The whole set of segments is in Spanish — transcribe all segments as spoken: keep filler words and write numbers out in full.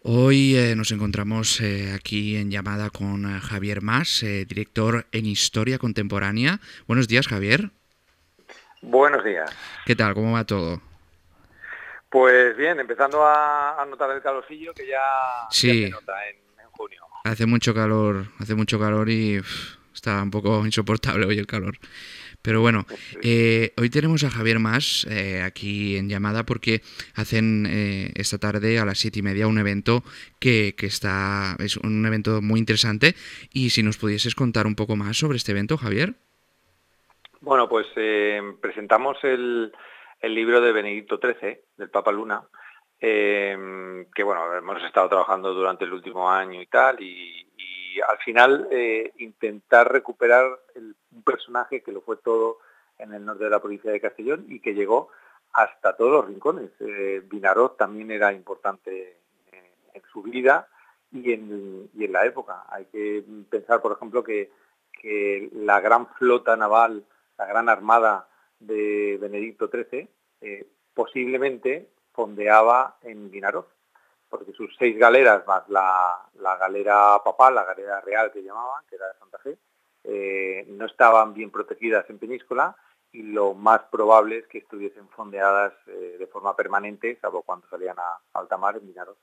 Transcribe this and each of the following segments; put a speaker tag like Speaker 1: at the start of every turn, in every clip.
Speaker 1: Hoy eh, nos encontramos eh, aquí en llamada con eh, Javier Mas, eh, director en Historia Contemporánea. Buenos días, Javier.
Speaker 2: Buenos días.
Speaker 1: ¿Qué tal? ¿Cómo va todo?
Speaker 2: Pues bien, empezando a, a notar el calorcillo que ya, ya se
Speaker 1: Sí,
Speaker 2: nota en, en junio.
Speaker 1: hace mucho calor, hace mucho calor y uf, está un poco insoportable hoy el calor. Pero bueno,
Speaker 2: Sí.
Speaker 1: eh, hoy tenemos a Javier Mas eh, aquí en llamada porque hacen eh, esta tarde a las siete y media un evento que, que está es un evento muy interesante. Y si nos pudieses contar un poco más sobre este evento, Javier.
Speaker 2: Bueno, pues eh, presentamos el, el libro de Benedicto trece, del Papa Luna, eh, que bueno, hemos estado trabajando durante el último año y tal, y, y al final eh, intentar recuperar el, un personaje que lo fue todo en el norte de la provincia de Castellón y que llegó hasta todos los rincones. Eh, Vinaroz también era importante eh, en su vida y en, y en la época. Hay que pensar, por ejemplo, que, que la gran flota naval, la gran armada de Benedicto trece, eh, posiblemente fondeaba en Vinaroz, porque sus seis galeras, más la, la galera papal, la galera real que llamaban, que era de Santa Fe, eh, no estaban bien protegidas en Peñíscola y lo más probable es que estuviesen fondeadas eh, de forma permanente, salvo cuando salían a alta mar en Vinaroz.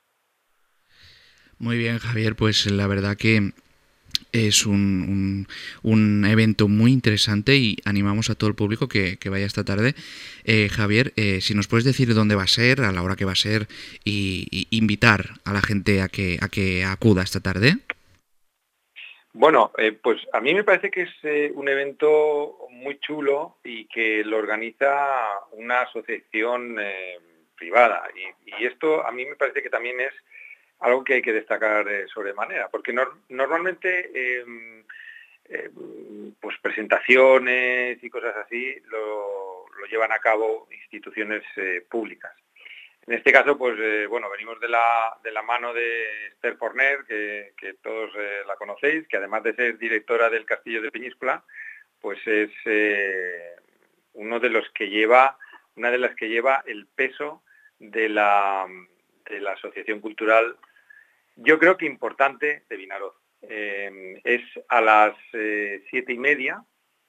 Speaker 1: Muy bien, Javier, pues la verdad que es un, un, un evento muy interesante y animamos a todo el público que, que vaya esta tarde. Eh, Javier, eh, si nos puedes decir dónde va a ser, a la hora que va a ser y, y invitar a la gente a que, a que acuda esta tarde.
Speaker 2: Bueno, eh, pues a mí me parece que es eh, un evento muy chulo y que lo organiza una asociación eh, privada. Y, y esto a mí me parece que también es algo que hay que destacar eh, sobremanera, porque no, normalmente eh, eh, pues presentaciones y cosas así lo, lo llevan a cabo instituciones eh, públicas. En este caso, pues eh, bueno, venimos de la, de la mano de Esther Forner, que, que todos eh, la conocéis, que además de ser directora del Castillo de Peñíscola, pues es eh, uno de los que lleva, una de las que lleva el peso de la, de la Asociación Cultural, yo creo que importante, de Vinaroz. Eh, es a las eh, siete y media,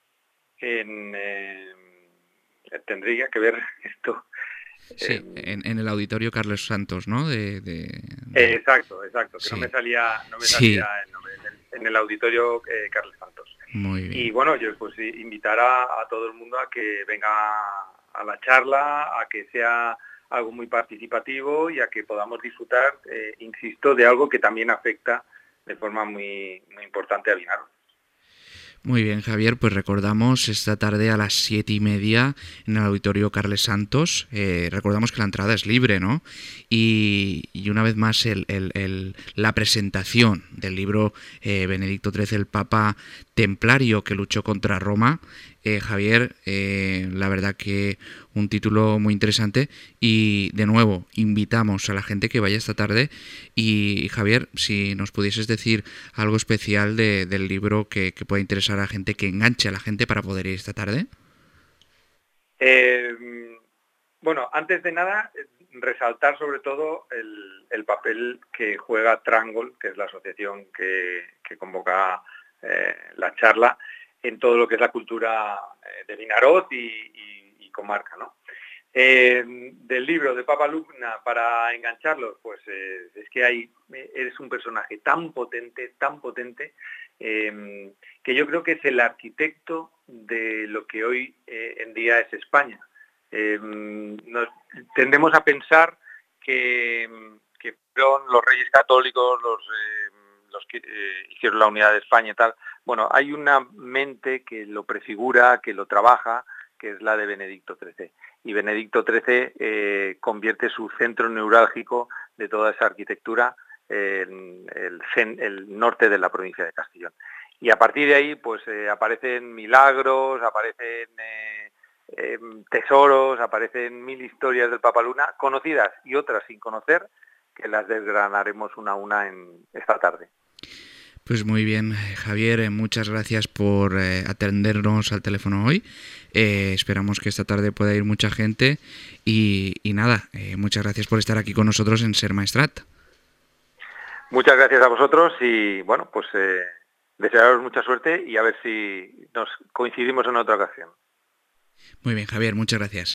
Speaker 2: en, eh, tendría que ver esto.
Speaker 1: Sí,
Speaker 2: Eh,
Speaker 1: en, en el auditorio Carlos Santos, ¿no? De, de,
Speaker 2: Eh,
Speaker 1: de...
Speaker 2: exacto, exacto, que no me
Speaker 1: Sí,
Speaker 2: salía, no me salía
Speaker 1: sí,
Speaker 2: el nombre, en el, en el auditorio eh, Carlos Santos.
Speaker 1: muy
Speaker 2: Y
Speaker 1: bien.
Speaker 2: bueno, yo pues sí, invitar a, a todo el mundo a que venga a la charla, a que sea algo muy participativo y a que podamos disfrutar, eh, insisto, de algo que también afecta de forma muy, muy importante a Vinaro.
Speaker 1: Muy bien, Javier, pues recordamos esta tarde a las siete y media en el auditorio Carles Santos. Eh, recordamos que la entrada es libre, ¿no? Y, y una vez más el, el, el, la presentación del libro eh, Benedicto trece, el Papa Templario que luchó contra Roma. Eh, Javier, eh, la verdad que un título muy interesante y de nuevo invitamos a la gente que vaya esta tarde y Javier, si nos pudieses decir algo especial de, del libro que, que pueda interesar a la gente, que enganche a la gente para poder ir esta tarde.
Speaker 2: Eh, bueno, antes de nada, resaltar sobre todo el, el papel que juega Trangol, que es la asociación que, que convoca eh, la charla, en todo lo que es la cultura eh, de Vinaroz y, y, y comarca, ¿no? Eh, del libro de Papa Luna, para engancharlos, pues eh, es que hay, eres un personaje tan potente, tan potente, eh, que yo creo que es el arquitecto de lo que hoy eh, en día es España. Eh, nos tendemos a pensar que, que fueron los reyes católicos los, eh, los que eh, hicieron la unidad de España y tal. Bueno, hay una mente que lo prefigura, que lo trabaja, que es la de Benedicto trece. Y Benedicto trece eh, convierte su centro neurálgico de toda esa arquitectura en el, el norte de la provincia de Castellón. Y a partir de ahí, pues eh, aparecen milagros, aparecen eh, eh, tesoros, aparecen mil historias del Papa Luna, conocidas y otras sin conocer, que las desgranaremos una a una en esta tarde.
Speaker 1: Pues muy bien, Javier, muchas gracias por eh, atendernos al teléfono hoy. Eh, esperamos que esta tarde pueda ir mucha gente y, y nada, eh, muchas gracias por estar aquí con nosotros en Ser Maestrat.
Speaker 2: Muchas gracias a vosotros y bueno, pues eh, desearos mucha suerte y a ver si nos coincidimos en otra ocasión.
Speaker 1: Muy bien, Javier, muchas gracias.